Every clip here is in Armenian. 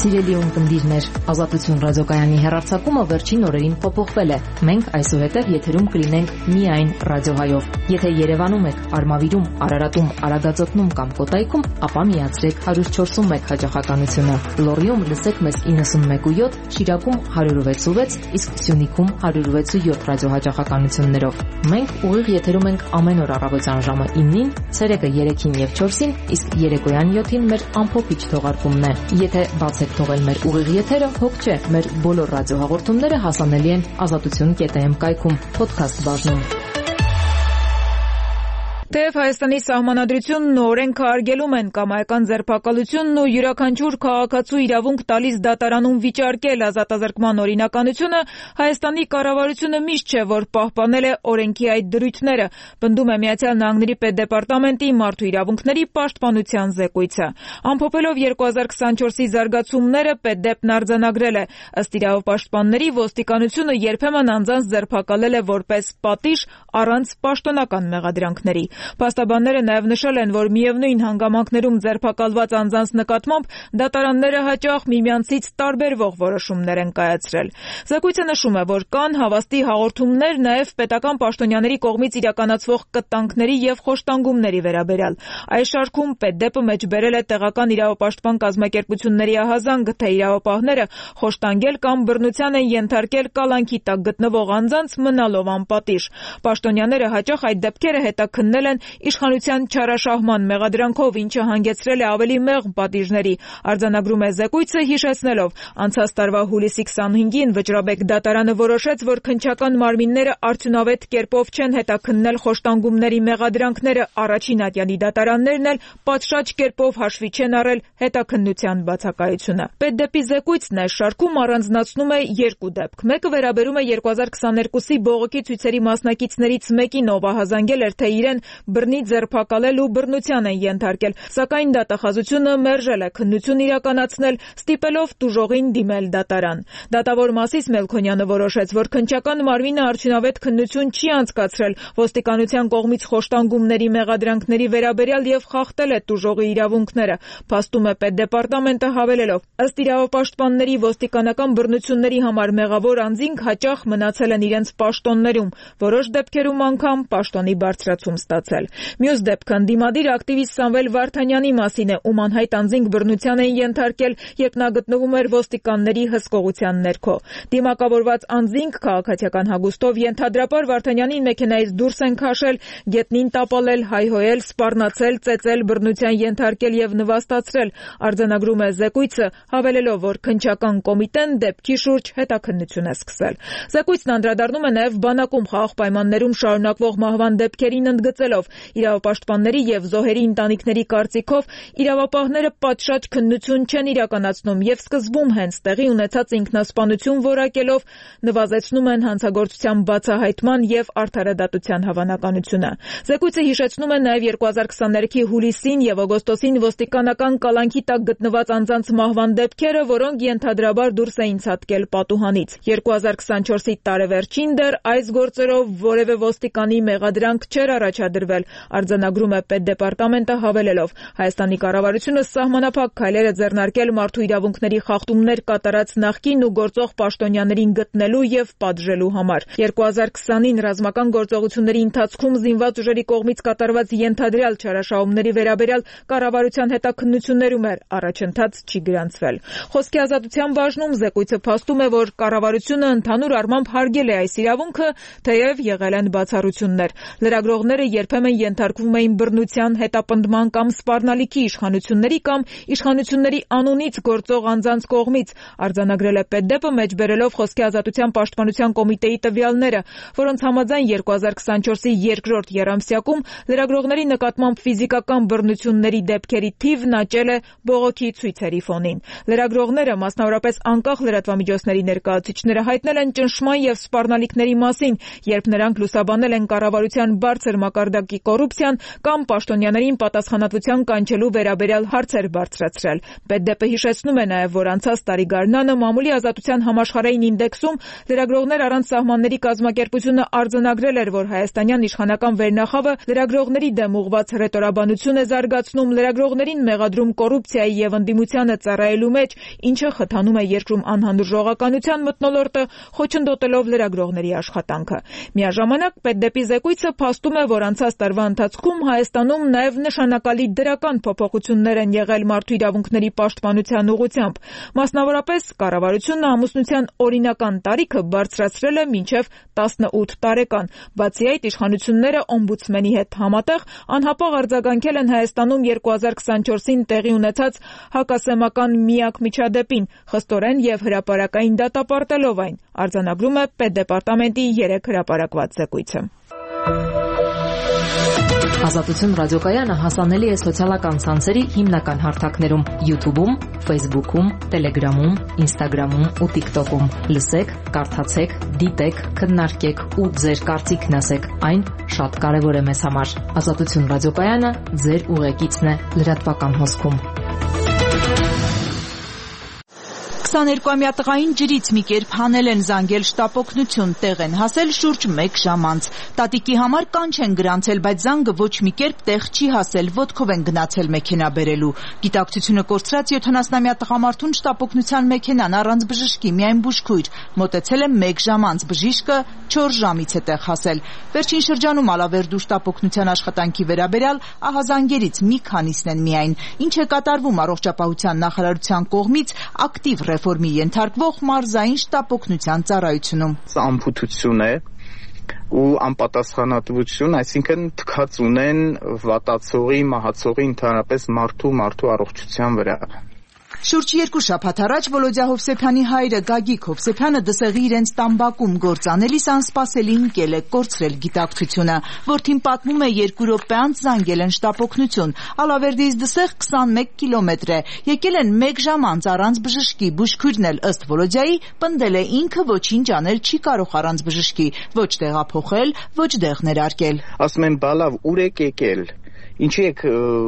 Սիրելի ունկնդիրներ, Ազատություն ռադիոկայանի հեռարձակումը վերջին օրերին փոփոխվել է։ Մենք այսուհետև եթերում կլինենք միայն ռադիոհայով։ Եթե Երևանում եք, Արմավիրում, Արարատում, Արագածոտնում կամ Կոտայքում, ապա միացրեք 104.1 հաճախականությունը։ Լոռիում լսեք մեզ 91.7, Շիրակում 106.6, իսկ Սյունիքում 106.7 ռադիոհաճախականություններով։ Մենք ուղիղ եթերում ենք ամեն օր առավոտյան ժամը 9-ին, ցերեկը 3-ին եւ 4-ին, իսկ երեկոյան 7-ին մեր ամփոփիչ թողարկումն է։ Եթե բացեք թողել մեր ուղիղ եթերը, հոգ չէ, մեր բոլոր ռադիոհաղորդումները հասանելի են azatutun.am կայքում, podcast բաժնում։ Թեև Հայաստանի սահմանադրությունն ու օրենքը արգելում են կամայական ձերբակալությունն ու յուրաքանչյուր քաղաքացու իրավունք տալիս դատարանում վիճարկել ազատազրկման օրինականությունը, Հայաստանի կառավարությունը միշտ չէ, որ պահպանել է օրենքի այդ դրույթները, պնդում է Միացյալ Նահանգների Պետդեպարտամենտի մարդու իրավունքների պաշտպանության զեկույցը։ Ամփոփելով 2024-ի զարգացումները, Պետդեպն արձանագրել է. ըստ իրավապաշտպանների, ոստիկանությունը երբեմն անձանց ձերբակալել է որպես պատիժ առանց պաշտոնական մեղադրանքների։ Փաստաբանները նաև նշել են, որ միևնույն հանգամանքներում ձերբակալված անձանց նկատմամբ դատարանները հաճախ միմյանցից տարբերվող որոշումներ են կայացրել։ Զեկույցը նշում է, որ կան հավաստի հաղորդումներ նաև պետական պաշտոնյաների կողմից իրականացվող կտանքների եւ խոշտանգումների վերաբերյալ։ Այս շարքում Պետդեպը մեջբերել է տեղական իրավապաշտպան կազմակերպությունների ահազանգ, թե իրավապահները խոշտանգել կամ բռնության են ենթարկել կալանքի տակ գտնվող անձանց մնալով անպատիժ։ Պաշտոնյաները հաճախ այդ դեպքերը հետաքննել են իշխանության չարաշահման մեղադրանքով, ինչը հանգեցրել է ավելի մեղմ պատիժների, արձանագրում է զեկույցը, հիշեցնելով. անցած տարվա հուլիսի 25-ին Վճռաբեկ դատարանը որոշեց, որ քննչական մարմինները արդյունավետ կերպով չեն հետաքննել խոշտանգումների մեղադրանքները, առաջին ատյանի դատարաններն էլ պատշաճ կերպով հաշվի չեն առել հետաքննության բացակայությունը։ Պետդեպի զեկույցն այս շարքում առանձնացնում է երկու դեպք։ Մեկը վերաբերում է 2022-ի բողոքի ցույցերի մասնակիցներից մեկին, ով ահազանգել էր, թե իրեն բռնի ձերբակալել ու բռնության են ենթարկել, սակայն դատախազությունը մերժել է քննություն իրականացնել, ստիպելով տուժողին դիմել դատարան։ Դատավոր Մասիս Մելքոնյանը որոշեց, որ քննչական մարմինը արդյունավետ քննություն չի անցկացրել ոստիկանության կողմից խոշտանգումների մեղադրանքների վերաբերյալ եւ խախտել է տուժողի իրավունքները, փաստում է Պետդեպարտամենտը հավելելով. ըստ իրավապաշտպանների, ոստիկանական բռնությունների համար մեղավոր անձինք հաճախ մնացել են իրենց պաշտոններում, որոշ դեպքերում անգամ պաշտոնի բարձրացում ստացել։ Մյուս դեպքը ընդդիմադիր ակտիվիստ Սամվել Վարդանյանի մասին է, ում անհայտ անձինք բռնության են ենթարկել, երբ նա գտնվում էր ոստիկանների հսկողության ներքո։ Դիմակավորված անձինք քաղաքացիական հագուստով ենթադրաբար Վարդանյանին մեքենայից դուրս են քաշել, գետնին տապալել, հայհոյել, սպառնացել, ծեծել, բռնության ենթարկել եւ նվաստացրել, արձանագրում է զեկույցը, հավելելով, որ քննչական կոմիտեն դեպքի շուրջ հետաքննություն է սկսել։ Զեկույցն անդրադառնում է նաեւ բանակում խաղաղ պայմաններում շարունակվող մահվան դեպքերին, ընդգծելով. իրավապաշտպանների եւ զոհերի ընտանիքների կարծիքով իրավապահները պատշաճ քննություն չեն իրականացնում եւ սկզբում հենց տեղի ունեցած ինքնասպանություն որակելով նվազեցնում են հանցագործության բացահայտման եւ արդարադատության հավանականությունը։ Զեկույցը հիշեցնում է նաեւ 2023-ի հուլիսին եւ օգոստոսին ոստիկանական կալանքի տակ գտնված անձանց մահվան դեպքերը, որոնք ենթադրաբար դուրս էին ցատկել պատուհանից։ 2024-ի տարեվերջին դեռ այս գործերով որևէ ոստիկանի մեղադրանք չէր առաջադրվել, արձանագրում է Պետդեպարտամենտը, հավելելով. Հայաստանի կառավարությունը սահմանափակ քայլեր է ձեռնարկել մարդու իրավունքների խախտումներ կատարած նախկին ու գործող պաշտոնյաներին գտնելու եւ պատժելու համար։ 2020-ին ռազմական գործողությունների ընթացքում զինված ուժերի կողմից կատարված ենթադրյալ չարաշահումների վերաբերյալ կառավարության հետաքննություններում էր, առաջընթաց չի գրանցվել։ Խոսքի ազատության բաժնում զեկույցը փաստում է, որ կառավարությունը ընդհանուր առմամբ հարգել է այս իրավունքը, թեև եղել են բացառություններ։ Լրագրողները երբեմն ենթարկվում էին բռնության, հետապնդման կամ սպառնալիքի իշխանությունների կամ իշխանությունների անունից գործող անձանց կողմից, արձանագրել է Պետդեպը, մեջբերելով խոսքի ազատության պաշտպանության կոմիտեի տվյալները, որոնց համաձայն 2024-ի երկրորդ եռամսյակում լրագրողների նկատմամբ ֆիզիկական բռնությունների դեպքերի թիվն աճել է բողոքի ցույցերի ֆոնին։ Լրագրողները, մասնավորապես անկախ լրատվամիջոցների ներկայացուցիչները, հայտնել են ճնշման եւ սպառնալիքների մասին, երբ նրանք լուսաբանել են կառավարության բարձր մակարդակ վիճակի կոռուպցիան կամ պաշտոնյաներին պատասխանատվության կանչելու վերաբերյալ հարցեր բարձրացրել։ Պետդեպը հիշեցնում է նաև, որ անցած տարի գարնանը մամուլի ազատության համաշխարհային ինդեքսում լրագրողներ առանց սահմանների կազմակերպությունը արձանագրել էր, որ հայաստանյան իշխանական վերնախավը լրագրողների դեմ ուղղված հռետորաբանություն է զարգացնում, լրագրողներին մեղադրում կոռուպցիայի եւ ընդդիմությանը ծառայելու մեջ, ինչը խթանում է երկրում անհանդուրժողականության մթնոլորտը, խոչընդոտելով լրագրողների աշխատանքը։ Միաժամանակ Պետդեպի զեկույցը փաստում է, որ անցած տարվա ընթացքում Հայաստանում նաև նշանակալի դրական փոփոխություններ են եղել մարդու իրավունքների պաշտպանության ուղղությամբ։ Մասնավորապես, կառավարությունը ամուսնության օրինական տարիքը բարձրացրել է մինչև 18 տարեկան։ Բացի այդ, իշխանությունները օմբուդսմենի հետ համատեղ անհապաղ արձագանքել են Հայաստանում 2024-ին տեղի ունեցած հակասեմական միակ միջադեպին, խստորեն եւ հրապարակային դատապարտելով այն, արձանագրում է Պետդեպարտամենտի 3 հրապարակված զեկույցը։ Ազատություն ռադիոկայանը հասանելի է սոցիալական ցանցերի հիմնական հարթակներում՝ YouTube-ում, Facebook-ում, Telegram-ում, Instagram-ում ու TikTok-ում։ Լսեք, կարդացեք, դիտեք, քննարկեք ու ձեր կարծիքն ասեք։ Այն շատ կարևոր է մեզ համար։ Ազատություն ռադիոկայանը ձեր ուղեկիցն է լրատվական հոսքում։ 22-ամյա տղային ջրից մի կերպ հանել են զանգել շտապօգնություն, տեղ են հասել շուրջ 1 ժամ անց։ Տատիկի համար կանչ են գրանցել, բայց զանգը ոչ մի կերպ տեղ չի հասել, ոտքով են գնացել մեքենա բերելու։ Գիտակցությունը կորցրած 70-ամյա տղամարդուն շտապօգնության մեքենան առանց բժշկի, միայն բուժքույր, մոտեցել է 1 ժամ անց, բժիշկը 4 ժամից է տեղ հասել։ Վերջին շրջանում Ալավերդու շտապօգնության աշխատանքի վերաբերյալ ահազանգերից մի քանիսն են միայն։ Ինչ է կատարվում առողջապահության նախարարության կողմից ակտիվ ռեֆորմի ենթարկվող մարզային շտապօգնության ծառայությունում։ Ամփոփություն է ու անպատասխանատվություն, այսինքն թքած ունեն վատացողի, մահացողի, ընդհանրապես մարդու առողջության վրա։ Շուրջ 2 շաբաթ առաջ Վոլոդյա Հովսեփյանի հայրը Գագիկ Հովսեփյանը դսեղի իրենց տամբակում գործանելիս անսպասելի ընկել է, կորցրել գիտակցությունը։ Որդին պատմում է 2 րոպե անց զանգել են շտապօգնություն։ Ալավերդից դսեղ 21 կիլոմետր է։ Եկել են 1 ժամ անց առանց բժշկի, բուժքույրն էլ ըստ Վոլոդյայի պնդել է ինքը ոչինչ անել չի կարող առանց բժշկի, ոչ տեղափոխել, ոչ դեղ ներարկել։ Ասում են, բալավ, ուր եք եկել։ Ինչի եք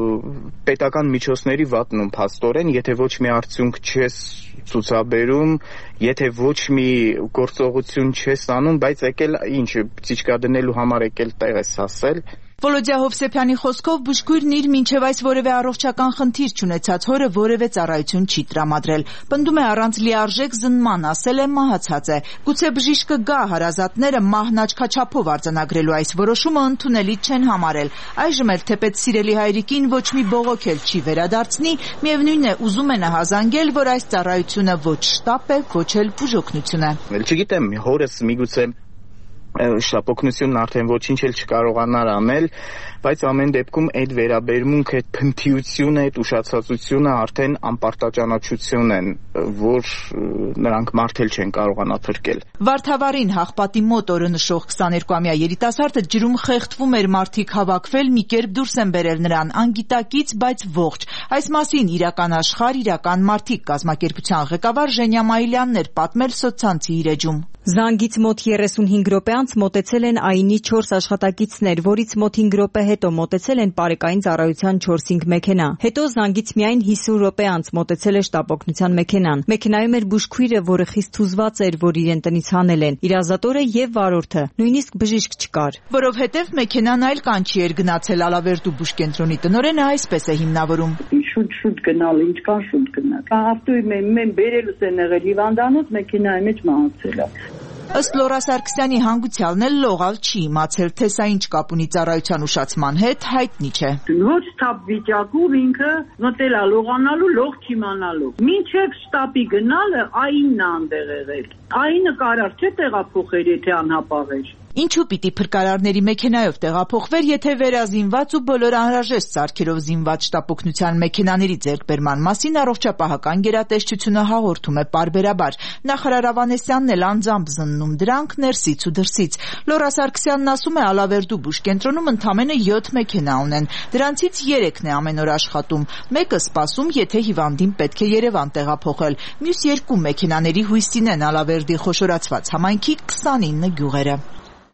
պետական միջոցների վատնում փաստորեն, եթե ոչ մի արդյունք չես ցուցաբերում, եթե ոչ մի գործողություն չես անում, բայց եկել ինչ, ծիճկա դնելու համար եկել տեղ ես ասել։ Վոլոդյա Հովսեփյանի խոսքով բուժքույրն իր մինչև այս որևէ առողջական խնդիր չունեցած հորը որևէ ծառայություն չի տրամադրել։ Պնդում է առանց լիարժեք զննման, ասել է մահացած է։ Գուցե բժիշկը գա հարազատները մահն աչքաչափով արձանագրելու այս որոշումը ընդունելի չեն համարել։ Այժմ էլ թեպետ սիրելի հայրիկին ոչ մի բողոք էլ չի վերադարձնի, միևնույն է ուզում է նահազանգել, որ այս ծառայությունը ոչ շտապ է, ոչ էլ բուժօգնություն է։ Չգիտեմ, հորս միգուցե շտապօգնությունն արդեն ոչինչ էլ չկարողանար անել, բայց ամեն դեպքում այդ վերաբերմունքը, այդ փնթիությունը, այդ ուշացածությունը արդեն անպարտաճանաչություն են, որ նրանք մարդել չեն կարողանա փրկել։ Վարդավառին Հաղպատի մոտ օրը նշող 22-ամյա երիտասարդը ջրում խեղդվում էր, մարդիկ հավաքվել, մի կերպ դուրս են բերել նրան, անգիտակից, բայց ողջ։ Այս մասին իրական աշխարհ, իրական մարդիկ կազմակերպության ղեկավար Ժենյա Մայիլյանն էր պատմել սոցցանցի իր էջում։ Զանգից մոտ 35 րոպե անց մոտեցել են ԱԻՆ-ի 4 աշխատակիցներ, որից մոտ 5 րոպե հետո մոտեցել են Պարեկային ծառայության 4-5 մեքենա։ Հետո զանգից միայն 50 րոպե անց մոտեցել է շտապօգնության մեքենան։ Մեքենայում էր բուժքույրը, որը խիստ հուզված էր, որ իրեն տնից հանել են, իր ազատորը եւ վարորդը, նույնիսկ բժիշկ չկար։ Որովհետեւ մեքենան այլ կանչի էր գնացել, Ալավերդու բուժկենտրոնի տնօրենը այսպես է հիմնավորում։ Շուտ գնալ, ինչքան շուտ գնալ։ Ավտոյի մեն բերելուց են եղել հիվանդանոց, մեքենայի մեջ մահացել է։ Ըստ Լորա Սարգսյանի հանգուցյալն էլ լողալ չի իմացել, թե սա ինչ կապ ունի ծառայության ուշացման հետ, հայտնի չէ։ Ոչ շտապ վիճակում ինքը մտել է լողանալու, լող չիմանալու։ Մինչև շտապի գնալը ԱԻՆ-ն է այնտեղ եղել։ ԱԻՆ-ը կարար չէ տեղափոխել, եթե անհապաղ էր։ Ինչու պիտի փրկարարների մեքենայով տեղափոխվեր, եթե վերազինված ու բոլոր անհրաժեշտ սարքերով զինված շտապօգնության մեքենաների ձեռքբերման մասին առողջապահական գերատեսչությունը հաղորդում է պարբերաբար։ Նախարար Ավանեսյանն էլ անձամբ զննում դրանք ներսից ու դրսից։ Լորա Սարգսյանն ասում է, Ալավերդու բուժկենտրոնում ընդամենը 7 մեքենա ունեն։ Դրանցից 3-ն է ամեն օր աշխատում։ Մեկը սպասում, եթե հիվանդին պետք է Երևան տեղափոխել։ Մյուս 2 մեքենաների հույսին են Ալավերդի խոշորացված համայնքի 29 գյուղերը։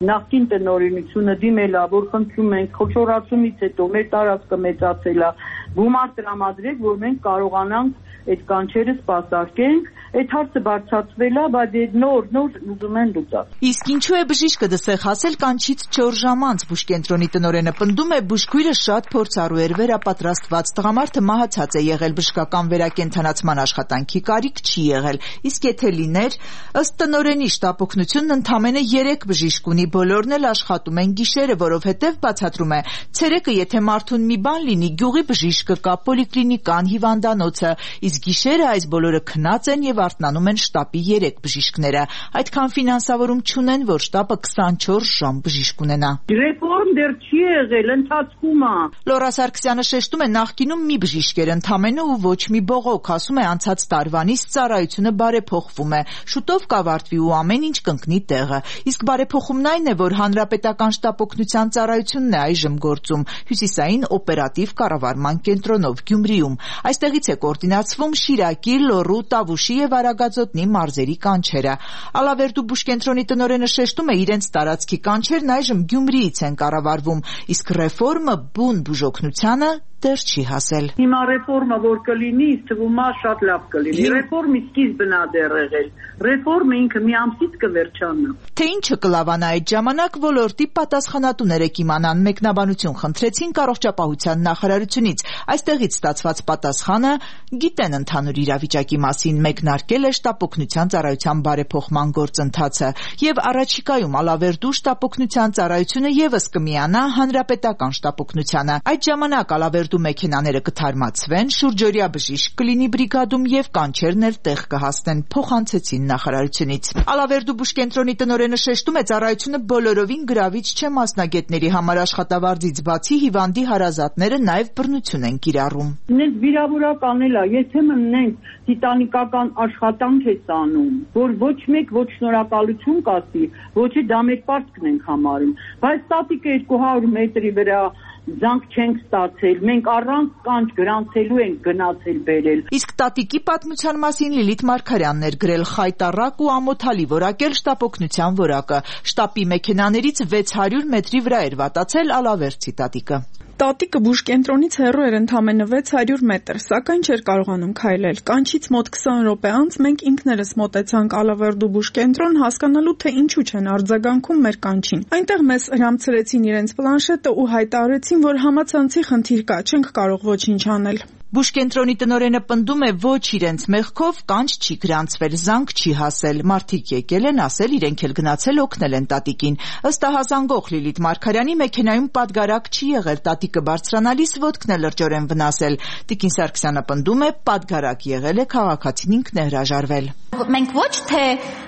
նախկին տնօրինությունը դիմել է, որ խնդրում ենք խոշորացումից հետո մեր տարածքը մեծացել է, գումար տրամադրեք, որ մենք կարողանանք այդ կանչերը սպասարկենք, այդ հարցը բարձրացվել է, բայց նոր ուզում են լուծած։ Իսկ ինչու է բժիշկը դսեղ հասել կանչից 4 ժամ անց, բուժկենտրոնի տնօրենը պնդում է, բուժքույրը շատ փորձառու էր վերապատրաստված, տղամարդը մահացած է եղել, բժշկական վերակենդանացման աշխատանքի կարիք չի եղել, իսկ եթե լիներ, ըստ տնօրենի շտապօգնությունն ընդամենը 3 բժիշկ ունի, բոլորն էլ աշխատում են գիշերը, որովհետև բացատրում է, ցերեկը եթե մարդուն մի բան լինի, գյուղի բժիշկը կա, պոլիկլինիկան, հիվանդանոցը, իսկ գիշերը այս բոլորը քնած են եւ արթնանում են շտապի 3 բժիշկները, այդքան ֆինանսավորում չունեն, որ շտապը 24 ժամ բժիշկ ունենա։ Ռեֆորմ դեռ չի եղել, ընթացքում է։ Լորա Սարգսյանը շեշտում է, նախկինում մի բժիշկ էր ընդամենը ու ոչ մի բողոք, ասում է, անցած տարվանից ծառայությունը բարեփոխվում է, շուտով կավարտվի ու ամեն ինչ կընկնի տեղը, իսկ բարեփոխումն այն է, որ հանրապետական շտապօգնության ծառայությունն է այժմ գործում հյուսիսային օպերատիվ կառավարման կենտրոնով Գյումրիում, այստեղից է կոորդինացվում Շիրակի, Լոռու, Տավուշի եւ Արագածոտնի մարզերի կանչերը։ Ալավերդու բուժկենտրոնի տնօրենը շեշտում է, իրենց տարածքի կանչերն այժմ Գյումրիից են կառավարվում, իսկ ռեֆորմը բուն բուժօգնությանը դեռ չի հասել։ Հիմա ռեֆորմը որ կլինի, թվում է շատ լավ կլինի։ Ռեֆորմի սկիզբն է դեռ եղել։ Ռեֆորմը ինքը մի ամսից կվերջանա։ Թե ինչը կլավանա այդ ժամանակ, ոլորտի պատասխանատուները կիմանան, մեկնաբանություն խնդրեցին առողջապահության նախարարությունից։ Այստեղից ստացված պատասխանը գիտեն ընդհանուր իրավիճակի մասին, մեկնարկել է շտապօգնության ծառայության բարեփոխման գործընթացը եւ առաջիկայում Ալավերդու շտապօգնության ծառայությունը եւս կմիանա հանրապետական շտապօգնությանը։ Այդ ժամանակ Ալավերդու մեքենաները կթարմացվեն, շուրջօրյա բժիշկ կլինի բրիգադում եւ կանչերն էլ տեղ կհասնեն, փոխանցեցին նախարարությունից։ Ալավերդու բուժկենտրոնի տնօրենը շեշտում է, ծառայությունը բոլորովին գրավիչ չէ մասնագետների համար, աշխատավարձից բացի հիվանդի հարազատները նաեւ բռնություն են կիրառում։ Նենց վիրավորական էլ է, եթե մենք տիտանիկական աշխատանք է անում, որ ոչ մեկ ոչ շնորհակալություն կասի, ոչ է դա մեր պարտքն ենք համարում, բայց ստատիկը 200 մետրի վրա զանգ չենք ստացել, մենք առանց կանչ գրանցելու ենք գնացել բերել։ Իսկ տատիկի պատմության մասին Լիլիթ Մարգարյանն էր գրել խայտառակ ու ամոթալի որակել շտապօգնության որակը։ Շտապի մեքենաներից 600 մետրի վրա էր վատացել Ալավերդի տատիկը։ Տատիկը բուժկենտրոնից հեռու էր ընդամենը 600 մետր, սակայն չէր կարողանում քայլել։ Կանչից մոտ 20 րոպե անց մենք ինքներս մոտեցանք Ալավերդու բուժկենտրոն հասկանալու, թե ինչու չեն արձագանքում մեր կանչին։ Այնտեղ մեզ հրամցրեցին իրենց պլանշետը ու հայտարարեցին, որ համացանցի խնդիր կա, չենք կարող ոչինչ անել։ Բուժկենտրոնի տնօրենը պնդում է, ոչ իրենց մեղքով կանչ չի գրանցվել, զանգ չի հասել, մարդիկ եկել են ասել, իրենք էլ գնացել օգնել են տատիկին։ Ըստ ահազանգող Լիլիթ Մարգարյանի մեքենայում պատգարակ չի եղել, տատիկը բարձրանալիս ոտքն է լրջորեն վնասել։ Տիկին Սարգսյանը պնդում է, պատգարակ եղել է, քաղաքացին ինքն է հրաժարվել։ Մենք ոչ թե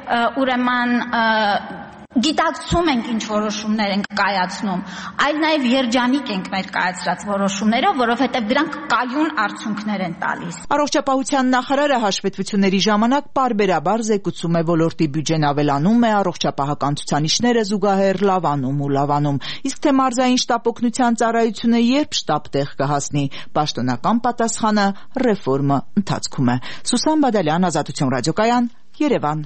ուրեմն գիտակցում ենք ինչ որոշումներ ենք կայացնում, այլ նաև երջանիկ ենք մեր կայացրած որոշումներով, որովհետև դրանք կայուն արդյունքներ են տալիս։ Առողջապահության նախարարը հաշվետվությունների ժամանակ պարբերաբար զեկուցում է, ոլորտի բյուջեն ավելանում է, առողջապահական ցուցանիշները զուգահեռ լավանում։ Իսկ թե մարզային շտապօգնության ծառայությունը երբ շտապ տեղ կհասնի, պաշտոնական պատասխանը ռեֆորմը ընթացքում է։ Սուսան Բադալյան, Ազատություն ռադիոկայան, Երևան։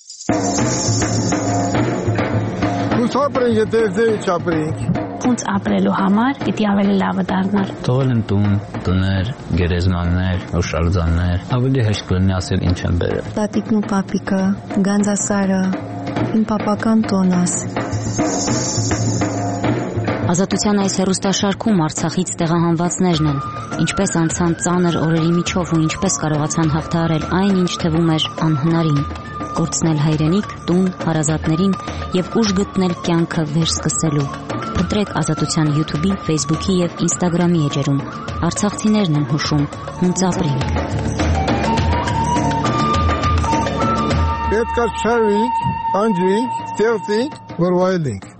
Ապրենք, եթե չապրենք։ Ոնց ապրելու համար պիտի ավելի լավը դառնար։ Թողել են տուն, տներ, գերեզմաններ, հուշարձաններ, ավելի հեշտ կլինի ասել ինչ են բերել։ Տատիկն ու պապիկը, Գանձասարը, իմ պապական տոնս։ Ազատության այս հեռուստաշարքում Արցախից տեղահանվածներն են, ինչպես անցան ծանր օրերի միջով ու ինչպես կարողացան հաղթահարել այն, ինչ թվում էր անհնարին, կորցնել հայրենիք, տուն, հարազատներին եւ ուժ գտնել կյանքը վերսկսելու։ Փնտրեք Ազատության YouTube-ի, Facebook-ի եւ Instagram-ի էջերում։ Արցախցիներն են հուշում, ոնց ապրենք։ Պետք է շարվենք, անջրենք, ստեղծենք, որ վայելենք։